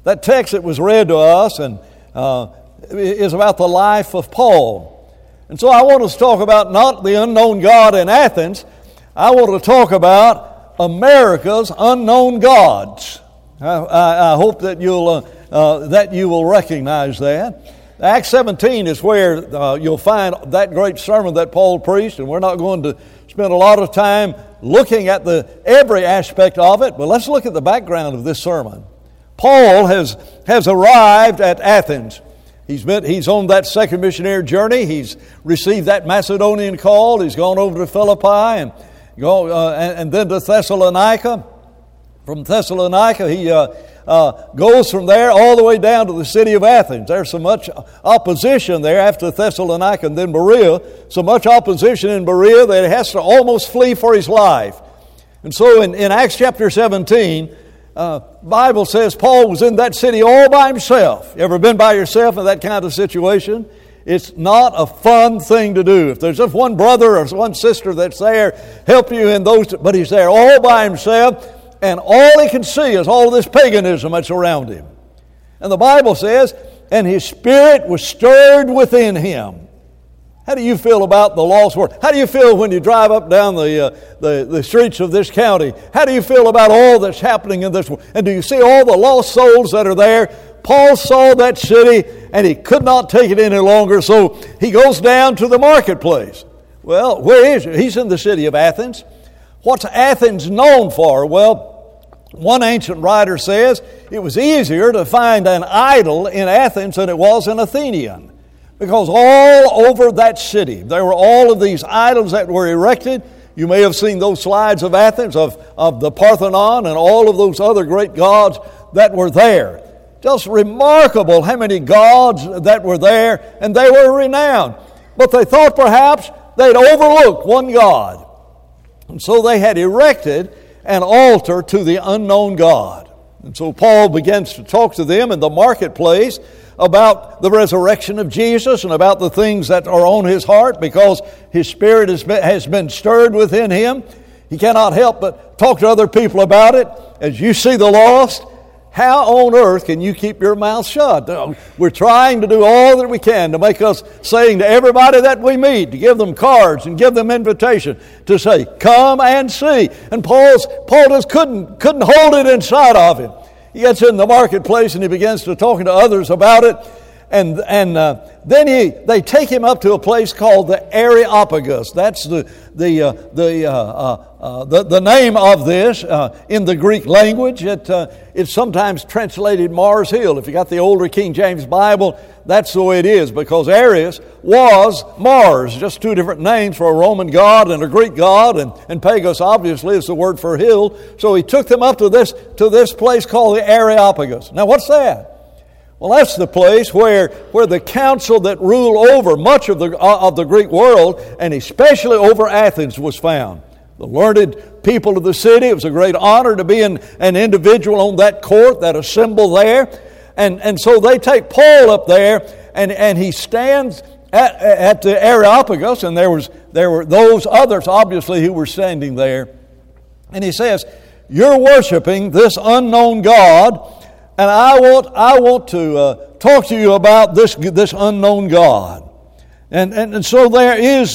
That text that was read to us and is about the life of Paul. And so I want us to talk about not the unknown God in Athens. I want to talk about America's unknown gods. I hope that you will recognize that. Acts 17 is where you'll find that great sermon that Paul preached, and we're not going to spend a lot of time looking at every aspect of it, but let's look at the background of this sermon. Paul has arrived at Athens. He's on that second missionary journey. He's received that Macedonian call. He's gone over to Philippi and then to Thessalonica. From Thessalonica, he goes from there all the way down to the city of Athens. There's so much opposition there after Thessalonica and then Berea. So much opposition in Berea that he has to almost flee for his life. And so in Acts chapter 17, Bible says Paul was in that city all by himself. You ever been by yourself in that kind of situation? It's not a fun thing to do. If there's just one brother or one sister that's there, help you in those, but he's there all by himself, and all he can see is all of this paganism that's around him. And the Bible says, and his spirit was stirred within him. How do you feel about the lost world? How do you feel when you drive up down the streets of this county? How do you feel about all that's happening in this world? And do you see all the lost souls that are there? Paul saw that city and he could not take it any longer, so he goes down to the marketplace. Well, where is he? He's in the city of Athens. What's Athens known for? Well, one ancient writer says it was easier to find an idol in Athens than it was an Athenian. Because all over that city, there were all of these idols that were erected. You may have seen those slides of Athens, of the Parthenon and all of those other great gods that were there. Just remarkable how many gods that were there, and they were renowned. But they thought perhaps they'd overlooked one God. And so they had erected an altar to the unknown God. And so Paul begins to talk to them in the marketplace about the resurrection of Jesus and about the things that are on his heart because his spirit has been stirred within him. He cannot help but talk to other people about it. As you see the lost, how on earth can you keep your mouth shut? We're trying to do all that we can to make us saying to everybody that we meet, to give them cards and give them invitation to say, come and see. And Paul just couldn't hold it inside of him. He gets in the marketplace and he begins to talking to others about it. And then they take him up to a place called the Areopagus. That's the name of this in the Greek language. It's sometimes translated Mars Hill. If you got the older King James Bible, that's the way it is, because Ares was Mars, just two different names for a Roman god and a Greek god, and Pagus obviously is the word for hill. So he took them up to this place called the Areopagus. Now what's that? Well, that's the place where the council that ruled over much of the Greek world, and especially over Athens, was found. The learned people of the city, it was a great honor to be an individual on that court, that assembly there. And so they take Paul up there, and he stands at the Areopagus, and there were those others, obviously, who were standing there. And he says, you're worshiping this unknown God, and I want to talk to you about this unknown God. And so there is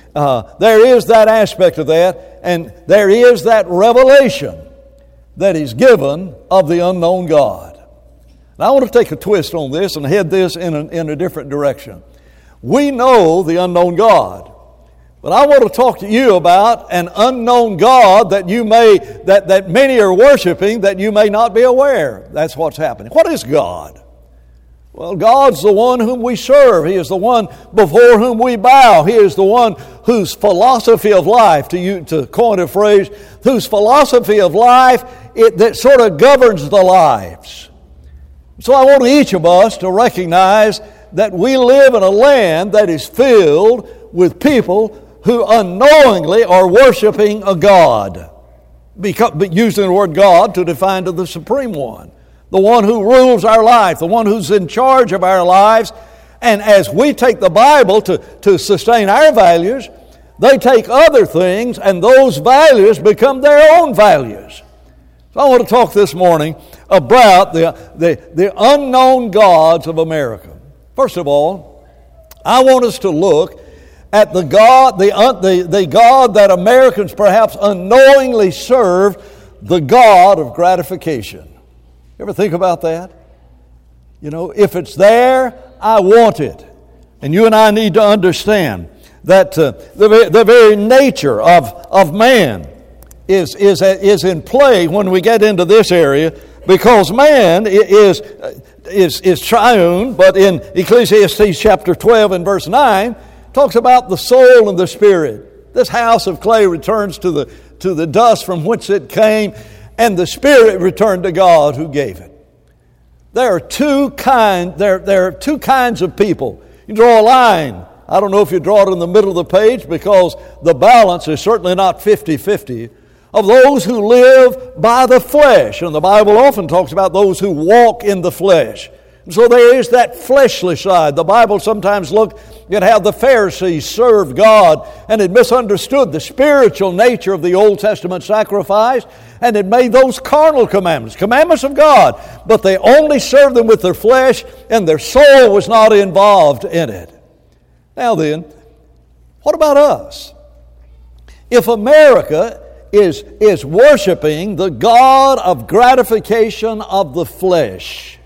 that aspect of that, and there is that revelation that is given of the unknown God. Now I want to take a twist on this and head this in a different direction. We know the unknown God, but I want to talk to you about an unknown God that many are worshiping that you may not be aware. That's what's happening. What is God? Well, God's the one whom we serve. He is the one before whom we bow. He is the one whose philosophy of life, to coin a phrase, whose philosophy of life that sort of governs the lives. So I want each of us to recognize that we live in a land that is filled with people who unknowingly are worshiping a God, but using the word God to define to the Supreme One, the one who rules our life, the one who's in charge of our lives. And as we take the Bible to sustain our values, they take other things, and those values become their own values. So I want to talk this morning about the unknown gods of America. First of all, I want us to look at the God that Americans perhaps unknowingly serve, the God of gratification. You ever think about that? You know, if it's there, I want it. And you and I need to understand that the very nature of man is in play when we get into this area, because man is triune. But in Ecclesiastes chapter 12 and verse 9, talks about the soul and the spirit. This house of clay returns to the dust from which it came, and the spirit returned to God who gave it. There are two kinds of people. You draw a line. I don't know if you draw it in the middle of the page, because the balance is certainly not 50-50, of those who live by the flesh. And the Bible often talks about those who walk in the flesh. And so there is that fleshly side. The Bible sometimes looked at how the Pharisees served God, and had misunderstood the spiritual nature of the Old Testament sacrifice, and had made those carnal commandments of God, but they only served them with their flesh, and their soul was not involved in it. Now then, what about us? If America is worshiping the God of gratification of the flesh,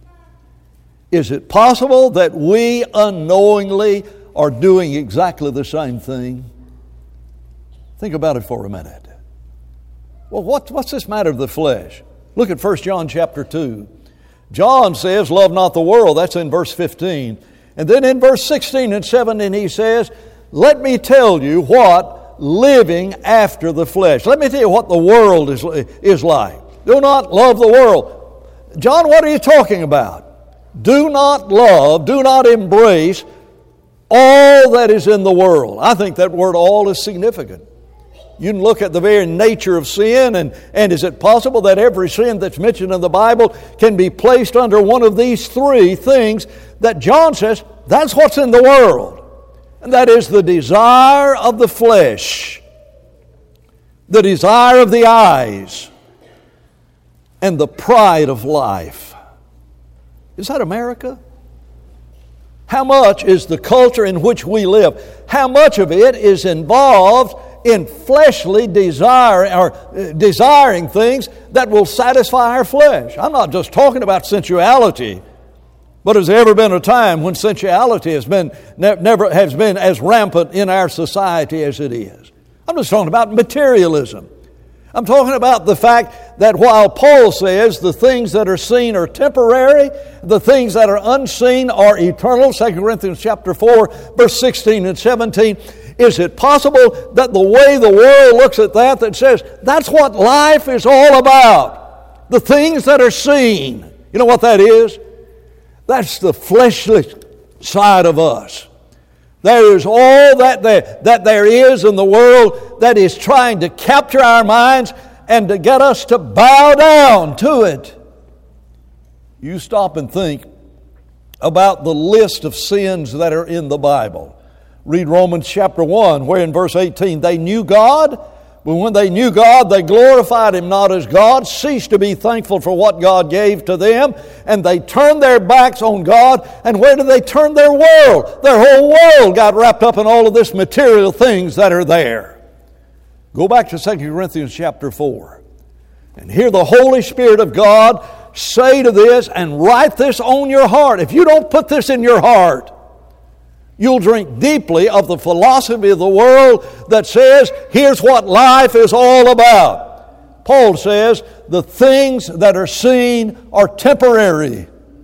is it possible that we unknowingly are doing exactly the same thing? Think about it for a minute. Well, what's this matter of the flesh? Look at 1 John chapter 2. John says, love not the world. That's in verse 15. And then in verse 16 and 17 he says, let me tell you what living after the flesh. Let me tell you what the world is like. Do not love the world. John, what are you talking about? Do not love, do not embrace all that is in the world. I think that word all is significant. You can look at the very nature of sin, and is it possible that every sin that's mentioned in the Bible can be placed under one of these three things that John says, that's what's in the world. And that is the desire of the flesh, the desire of the eyes, and the pride of life. Is that America? How much is the culture in which we live? How much of it is involved in fleshly desire, or desiring things that will satisfy our flesh? I'm not just talking about sensuality, but has there ever been a time when sensuality has been never has been as rampant in our society as it is? I'm just talking about materialism. I'm talking about the fact that while Paul says the things that are seen are temporary, the things that are unseen are eternal, 2 Corinthians chapter 4, verse 16 and 17, is it possible that the way the world looks at that says that's what life is all about? The things that are seen. You know what that is? That's the fleshly side of us. There is all that there is in the world that is trying to capture our minds and to get us to bow down to it. You stop and think about the list of sins that are in the Bible. Read Romans chapter 1, where in verse 18, they knew God, but when they knew God, they glorified Him not as God, ceased to be thankful for what God gave to them, and they turned their backs on God. And where did they turn their world? Their whole world got wrapped up in all of this material things that are there. Go back to 2 Corinthians chapter 4 and hear the Holy Spirit of God say to this and write this on your heart. If you don't put this in your heart, you'll drink deeply of the philosophy of the world that says, here's what life is all about. Paul says, the things that are seen are temporary.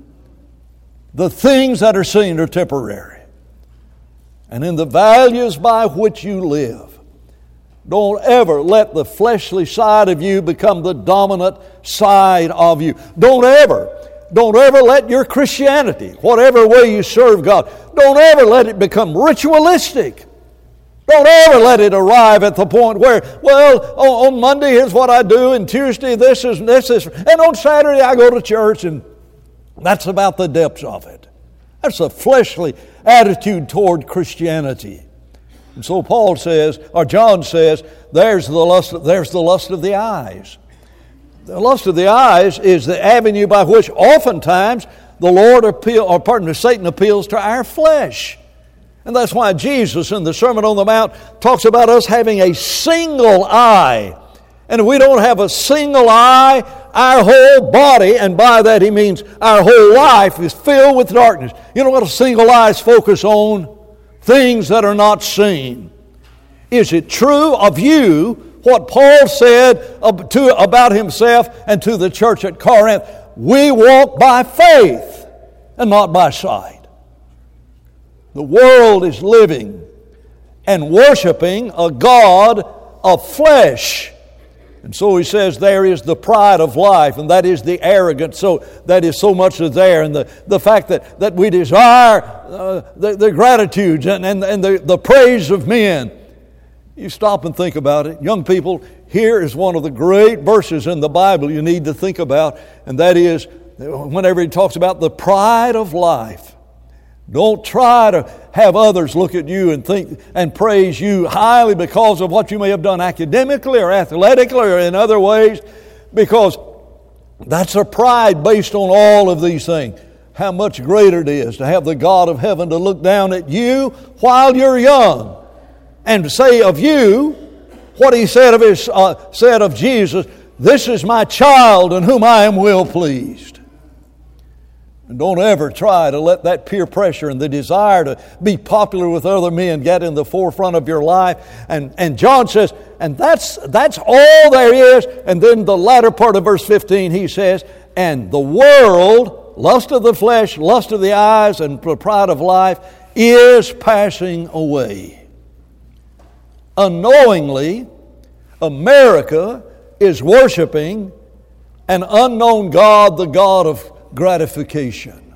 The things that are seen are temporary. And in the values by which you live, don't ever let the fleshly side of you become the dominant side of you. Don't ever let your Christianity, whatever way you serve God, don't ever let it become ritualistic. Don't ever let it arrive at the point where, well, on Monday here's what I do, and Tuesday this is, and on Saturday I go to church, and that's about the depths of it. That's a fleshly attitude toward Christianity. And so Paul says, or John says, there's the lust of the eyes. The lust of the eyes is the avenue by which oftentimes the Satan appeals to our flesh. And that's why Jesus in the Sermon on the Mount talks about us having a single eye. And if we don't have a single eye, our whole body, and by that he means our whole life, is filled with darkness. You know what a single eye is focused on? Things that are not seen. Is it true of you what Paul said about himself and to the church at Corinth? We walk by faith and not by sight. The world is living and worshiping a God of flesh. And so he says there is the pride of life, and that is the arrogance. So that is so much there, and the fact that we desire the gratitude and the praise of men. You stop and think about it. Young people, here is one of the great verses in the Bible you need to think about, and that is whenever he talks about the pride of life. Don't try to have others look at you and think and praise you highly because of what you may have done academically or athletically or in other ways, because that's a pride based on all of these things. How much greater it is to have the God of heaven to look down at you while you're young and to say of you what he said of Jesus, "This is my child in whom I am well pleased." And don't ever try to let that peer pressure and the desire to be popular with other men get in the forefront of your life. And John says, and that's all there is. And then the latter part of verse 15, he says, and the world, lust of the flesh, lust of the eyes, and the pride of life is passing away. Unknowingly, America is worshiping an unknown God, the God of gratification.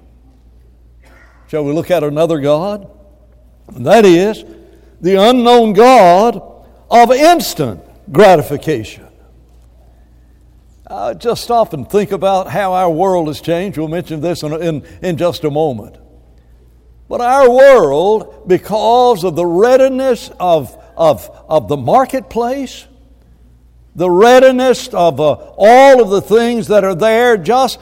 Shall we look at another God? And that is the unknown God of instant gratification. Just stop and think about how our world has changed. We'll mention this in just a moment. But our world, because of the readiness of the marketplace, the readiness of all of the things that are there just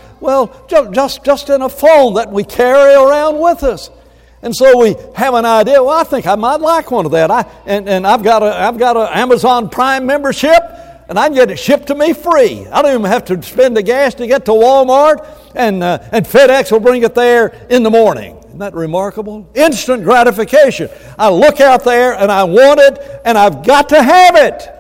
in a phone that we carry around with us. And so we have an idea, well, I think I might like one of that. I've got an Amazon Prime membership, and I can get it shipped to me free. I don't even have to spend the gas to get to Walmart, and FedEx will bring it there in the morning. Isn't that remarkable? Instant gratification. I look out there, and I want it, and I've got to have it.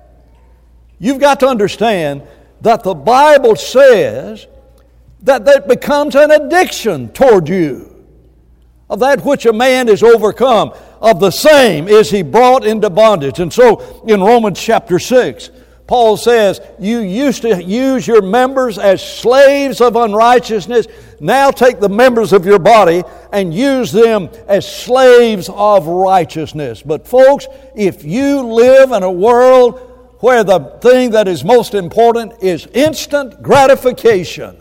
You've got to understand that the Bible says that becomes an addiction toward you. Of that which a man is overcome, of the same is he brought into bondage. And so in Romans chapter 6, Paul says, you used to use your members as slaves of unrighteousness. Now take the members of your body and use them as slaves of righteousness. But folks, if you live in a world where the thing that is most important is instant gratification,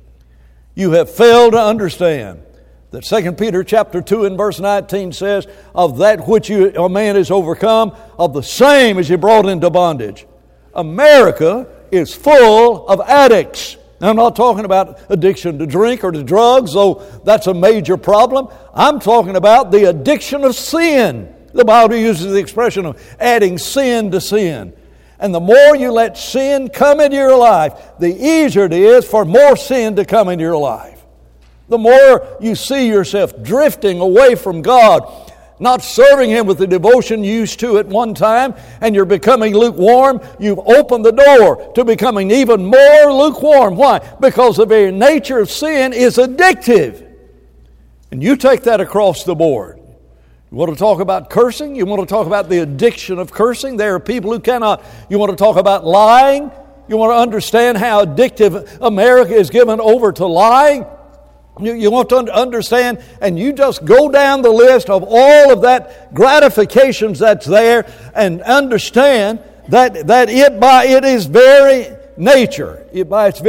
you have failed to understand that 2 Peter chapter 2 and verse 19 says, of that which a man is overcome, of the same is he brought into bondage. America is full of addicts. Now, I'm not talking about addiction to drink or to drugs, though that's a major problem. I'm talking about the addiction of sin. The Bible uses the expression of adding sin to sin. And the more you let sin come into your life, the easier it is for more sin to come into your life. The more you see yourself drifting away from God, not serving Him with the devotion you used to at one time, and you're becoming lukewarm, you've opened the door to becoming even more lukewarm. Why? Because the very nature of sin is addictive. And you take that across the board. You want to talk about cursing? You want to talk about the addiction of cursing? There are people who cannot. You want to talk about lying? You want to understand how addictive America is given over to lying? You want to understand, and you just go down the list of all of that gratifications that's there, and understand that it by its very nature, it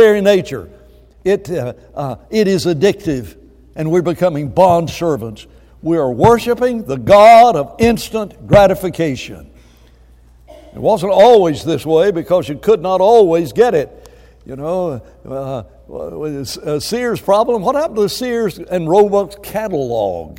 is addictive, and we're becoming bond servants. We are worshiping the God of instant gratification. It wasn't always this way because you could not always get it. Sears problem. What happened to Sears and Roebuck's catalog?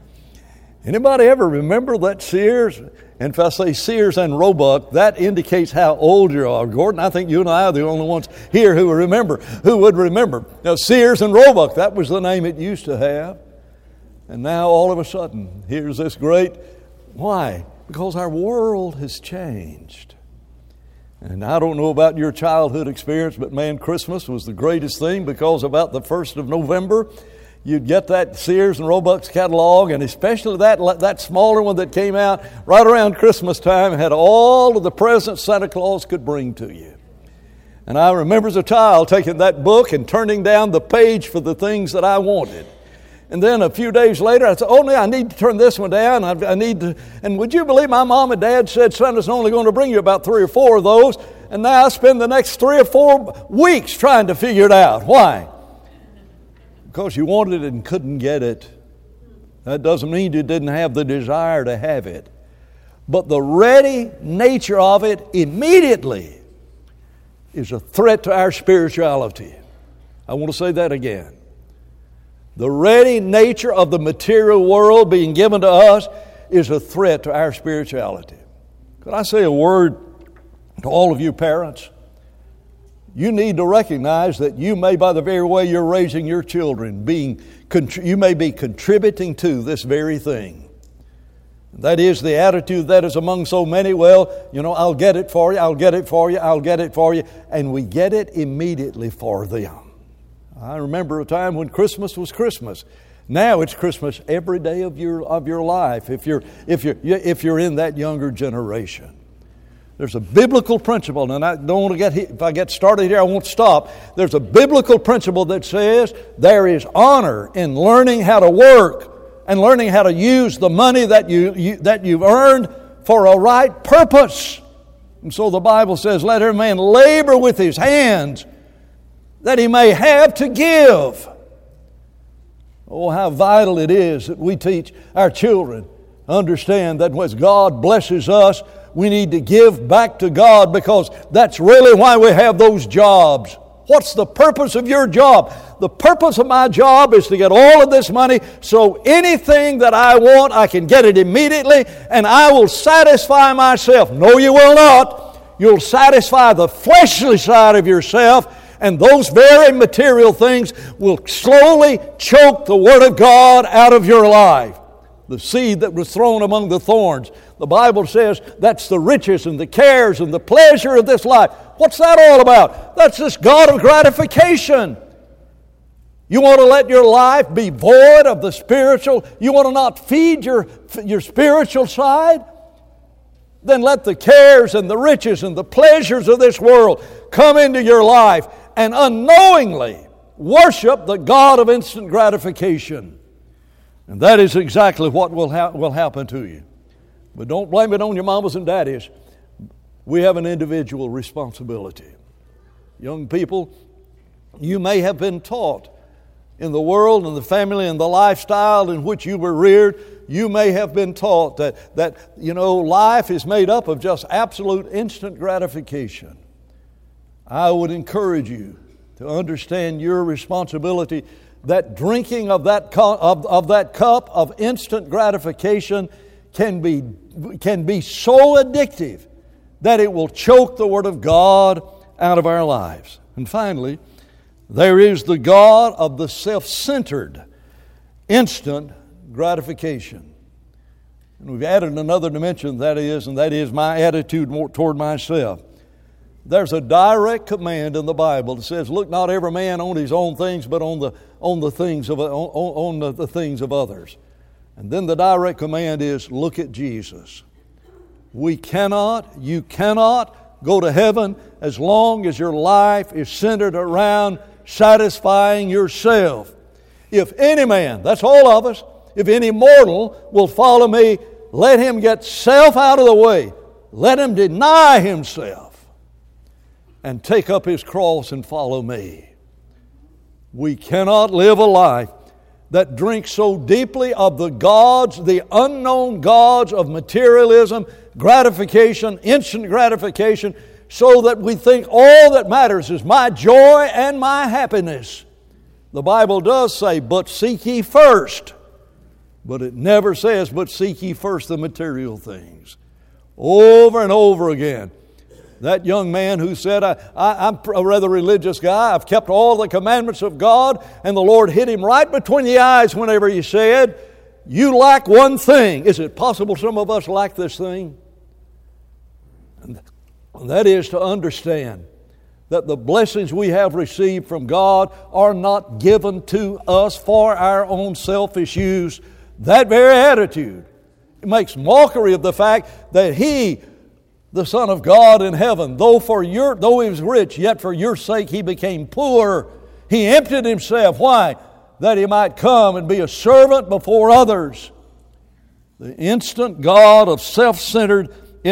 Anybody ever remember that Sears? And if I say Sears and Roebuck, that indicates how old you are. Gordon, I think you and I are the only ones here who would remember. Now, Sears and Roebuck, that was the name it used to have. And now all of a sudden, here's this great, why? Because our world has changed. And I don't know about your childhood experience, but man, Christmas was the greatest thing, because about the 1st of November, you'd get that Sears and Roebuck's catalog, and especially that smaller one that came out right around Christmas time, had all of the presents Santa Claus could bring to you. And I remember as a child taking that book and turning down the page for the things that I wanted. And then a few days later, I said, I need to turn this one down. I need to. And would you believe my mom and dad said Santa's only going to bring you about 3 or 4 of those. And now I spend the next 3 or 4 weeks trying to figure it out. Why? Because you wanted it and couldn't get it. That doesn't mean you didn't have the desire to have it. But the ready nature of it immediately is a threat to our spirituality. I want to say that again. The ready nature of the material world being given to us is a threat to our spirituality. Could I say a word to all of you parents? You need to recognize that you may, by the very way you're raising your children, you may be contributing to this very thing. That is the attitude that is among so many. Well, I'll get it for you, I'll get it for you, I'll get it for you. And we get it immediately for them. I remember a time when Christmas was Christmas. Now it's Christmas every day of your life if you're in that younger generation. There's a biblical principle, and I don't want to if I get started here, I won't stop. There's a biblical principle that says there is honor in learning how to work and learning how to use the money that you've earned for a right purpose. And so the Bible says, let every man labor with his hands that he may have to give. Oh, how vital it is that we teach our children understand that when God blesses us, we need to give back to God, because that's really why we have those jobs. What's the purpose of your job? The purpose of my job is to get all of this money, so anything that I want, I can get it immediately, and I will satisfy myself. No, you will not. You'll satisfy the fleshly side of yourself, and those very material things will slowly choke the Word of God out of your life. The seed that was thrown among the thorns. The Bible says that's the riches and the cares and the pleasure of this life. What's that all about? That's this God of gratification. You want to let your life be void of the spiritual? You want to not feed your spiritual side? Then let the cares and the riches and the pleasures of this world come into your life and unknowingly worship the God of instant gratification. And that is exactly what will happen to you. But don't blame it on your mamas and daddies. We have an individual responsibility. Young people, you may have been taught in the world and the family and the lifestyle in which you were reared, you may have been taught that life is made up of just absolute instant gratification. I would encourage you to understand your responsibility, that drinking of that cup of instant gratification can be so addictive that it will choke the Word of God out of our lives. And finally, there is the God of the self-centered instant gratification. And we've added another dimension, that is my attitude toward myself. There's a direct command in the Bible that says, look not every man on his own things, but on the things of others. And then the direct command is, look at Jesus. You cannot go to heaven as long as your life is centered around satisfying yourself. If any man, that's all of us, if any mortal will follow me, let him get self out of the way. Let him deny himself and take up his cross and follow me. We cannot live a life that drinks so deeply of the unknown gods of materialism, gratification, instant gratification, so that we think all that matters is my joy and my happiness. The Bible does say, but seek ye first. But it never says, but seek ye first the material things. Over and over again. That young man who said, I'm a rather religious guy, I've kept all the commandments of God, and the Lord hit him right between the eyes whenever he said, you lack one thing. Is it possible some of us lack this thing? And that is to understand that the blessings we have received from God are not given to us for our own selfish use. That very attitude makes mockery of the fact that He, the Son of God in heaven, though He was rich, yet for your sake He became poor. He emptied Himself. Why? That He might come and be a servant before others. The instant God of self-centered,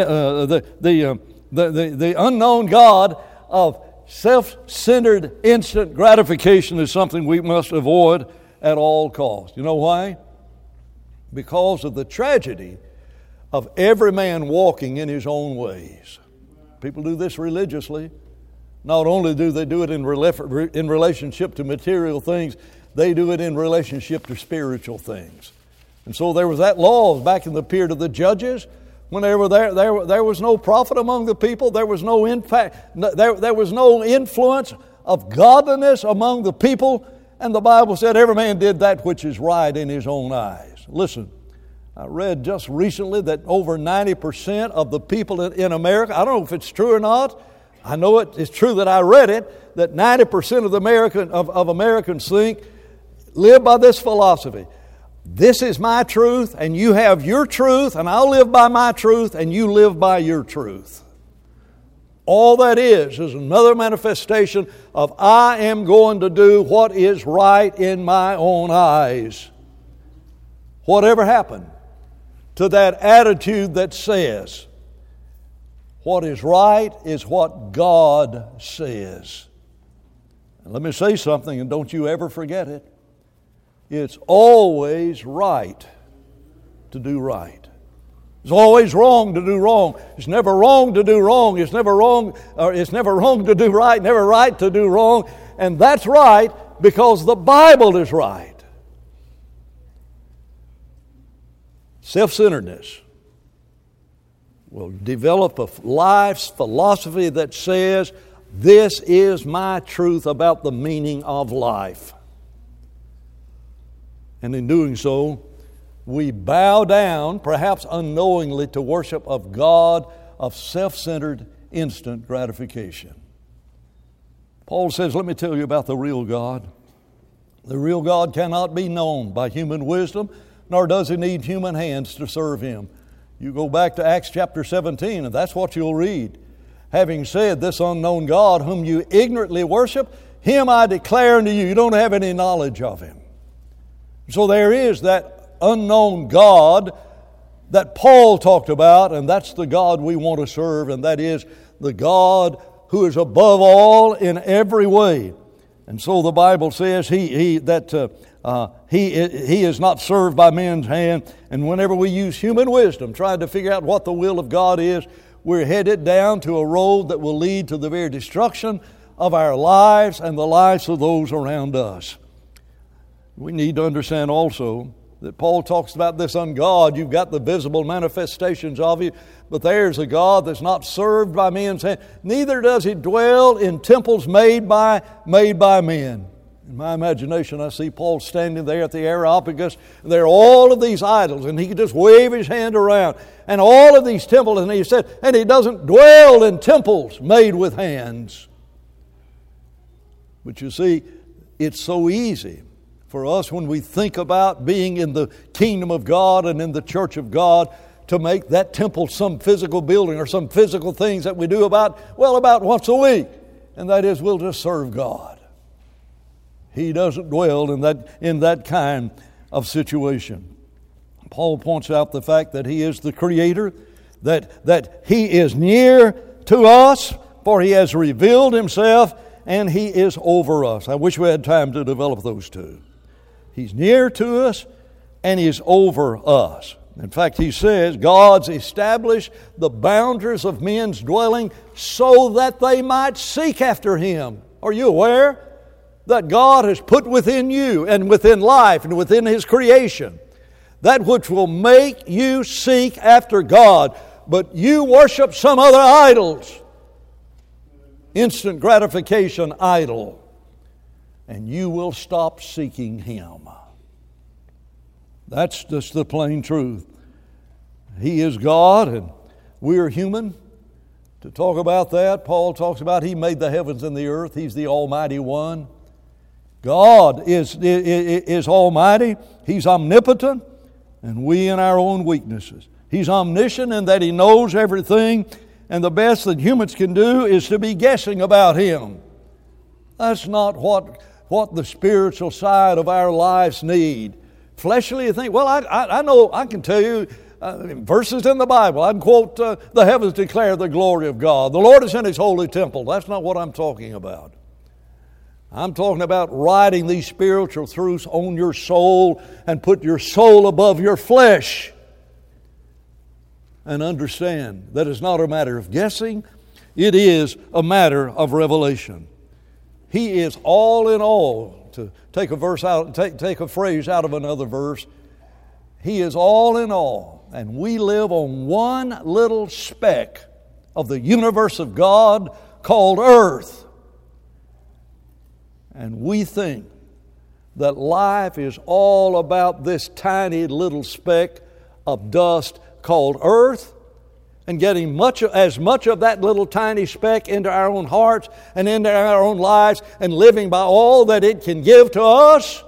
the unknown God of self-centered instant gratification is something we must avoid at all costs. You know why? Because of the tragedy of every man walking in his own ways. People do this religiously. Not only do they do it in relationship to material things, they do it in relationship to spiritual things. And so there was that law back in the period of the judges. When they were there was no prophet among the people. There was no impact. There was no influence of godliness among the people. And the Bible said every man did that which is right in his own eyes. Listen, I read just recently that over 90% of the people in America, I don't know if it's true or not, I know it's true that I read it, that 90% of Americans live by this philosophy. This is my truth, and you have your truth, and I'll live by my truth, and you live by your truth. All that is another manifestation of I am going to do what is right in my own eyes. Whatever happened to that attitude that says, what is right is what God says. And let me say something, and don't you ever forget it. It's always right to do right. It's always wrong to do wrong. It's never wrong to do wrong. It's never wrong to do right, never right to do wrong. And that's right because the Bible is right. Self-centeredness will develop a life's philosophy that says, this is my truth about the meaning of life. And in doing so, we bow down, perhaps unknowingly, to worship of God of self-centered instant gratification. Paul says, let me tell you about the real God. The real God cannot be known by human wisdom, nor does He need human hands to serve Him. You go back to Acts chapter 17, and that's what you'll read. Having said, this unknown God whom you ignorantly worship, Him I declare unto you. You don't have any knowledge of Him. So there is that unknown God that Paul talked about, and that's the God we want to serve, and that is the God who is above all in every way. And so the Bible says He is not served by men's hand. And whenever we use human wisdom trying to figure out what the will of God is, we're headed down to a road that will lead to the very destruction of our lives and the lives of those around us. We need to understand also that Paul talks about this ungod. You've got the visible manifestations of it, but there's a God that's not served by men's hand. Neither does He dwell in temples made by men. In my imagination, I see Paul standing there at the Areopagus, and there are all of these idols, and he could just wave his hand around, and all of these temples, and he said, and He doesn't dwell in temples made with hands. But you see, it's so easy for us when we think about being in the kingdom of God and in the church of God to make that temple some physical building or some physical things that we do about once a week. And that is, we'll just serve God. He doesn't dwell in that kind of situation. Paul points out the fact that He is the Creator, that He is near to us, for He has revealed Himself, and He is over us. I wish we had time to develop those two. He's near to us, and He's over us. In fact, he says, God's established the boundaries of men's dwelling so that they might seek after Him. Are you aware that God has put within you and within life and within His creation that which will make you seek after God, but you worship some other idols, instant gratification idol, and you will stop seeking Him. That's just the plain truth. He is God and we are human. To talk about that, Paul talks about He made the heavens and the earth. He's the Almighty One. God is Almighty. He's omnipotent, and we in our own weaknesses. He's omniscient in that He knows everything, and the best that humans can do is to be guessing about Him. That's not what the spiritual side of our lives need. Fleshly, you think, well, I know, I can tell you verses in the Bible. I can quote, the heavens declare the glory of God. The Lord is in His holy temple. That's not what I'm talking about. I'm talking about writing these spiritual truths on your soul and put your soul above your flesh. And understand that it's not a matter of guessing. It is a matter of revelation. He is all in all. To take a verse out, take a phrase out of another verse. He is all in all, and we live on one little speck of the universe of God called earth. And we think that life is all about this tiny little speck of dust called earth, and getting as much of that little tiny speck into our own hearts and into our own lives and living by all that it can give to us.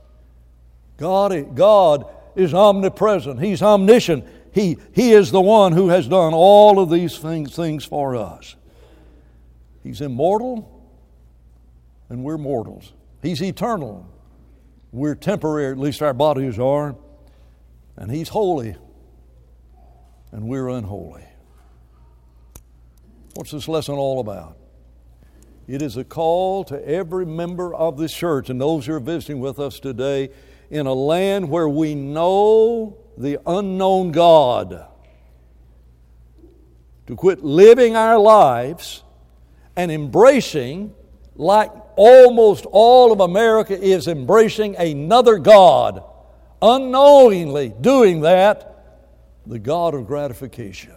God is omnipresent. He's omniscient. He is the one who has done all of these things for us. He's immortal and we're mortals. He's eternal. We're temporary, at least our bodies are. And He's holy and we're unholy. What's this lesson all about? It is a call to every member of this church and those who are visiting with us today in a land where we know the unknown God, to quit living our lives and embracing, like almost all of America is embracing, another God, unknowingly doing that, the God of gratification.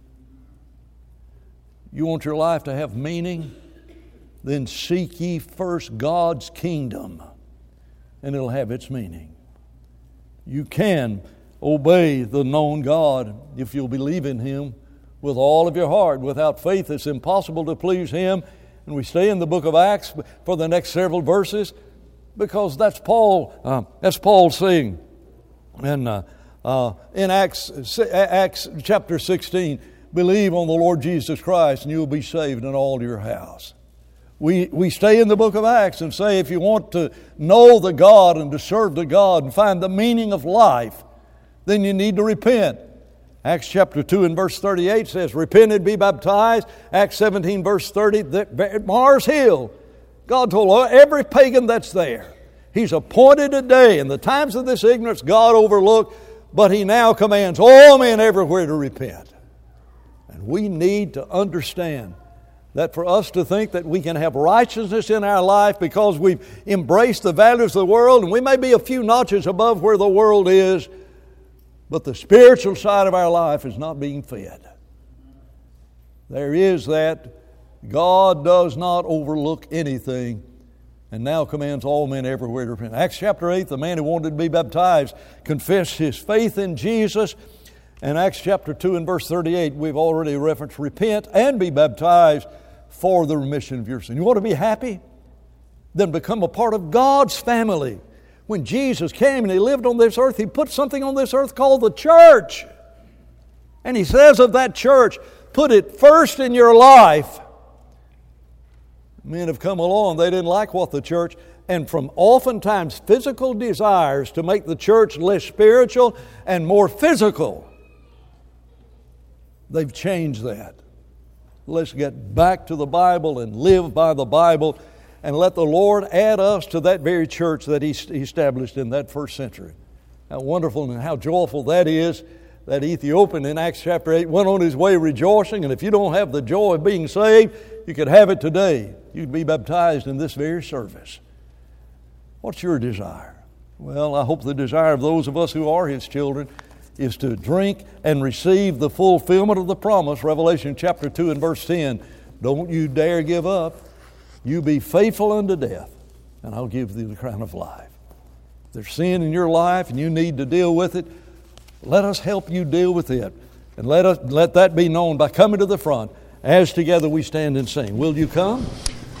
You want your life to have meaning? Then seek ye first God's kingdom, and it'll have its meaning. You can obey the known God if you'll believe in Him with all of your heart. Without faith, it's impossible to please Him. And we stay in the book of Acts for the next several verses because that's Paul saying. And in Acts chapter 16, believe on the Lord Jesus Christ and you will be saved in all your house. We stay in the book of Acts and say if you want to know the God and to serve the God and find the meaning of life, then you need to repent. Acts chapter 2 and verse 38 says, repent and be baptized. Acts 17 verse 30, at Mars Hill, God told every pagan that's there, He's appointed a day. In the times of this ignorance, God overlooked, but He now commands all men everywhere to repent. And we need to understand that for us to think that we can have righteousness in our life because we've embraced the values of the world, and we may be a few notches above where the world is, but the spiritual side of our life is not being fed. There is that. God does not overlook anything and now commands all men everywhere to repent. Acts chapter 8, the man who wanted to be baptized confessed his faith in Jesus. And Acts chapter 2 and verse 38, we've already referenced, repent and be baptized for the remission of your sin. You want to be happy? Then become a part of God's family. When Jesus came and He lived on this earth, He put something on this earth called the church. And He says of that church, put it first in your life. Men have come along, they didn't like what the church, and from oftentimes physical desires to make the church less spiritual and more physical, they've changed that. Let's get back to the Bible and live by the Bible and let the Lord add us to that very church that He established in that first century. How wonderful and how joyful that is. That Ethiopian in Acts chapter 8 went on his way rejoicing, and if you don't have the joy of being saved, you could have it today. You could be baptized in this very service. What's your desire? Well, I hope the desire of those of us who are His children is to drink and receive the fulfillment of the promise, Revelation chapter 2 and verse 10. Don't you dare give up. You be faithful unto death, and I'll give thee the crown of life. If there's sin in your life and you need to deal with it, let us help you deal with it. And let that be known by coming to the front as together we stand and sing. Will you come?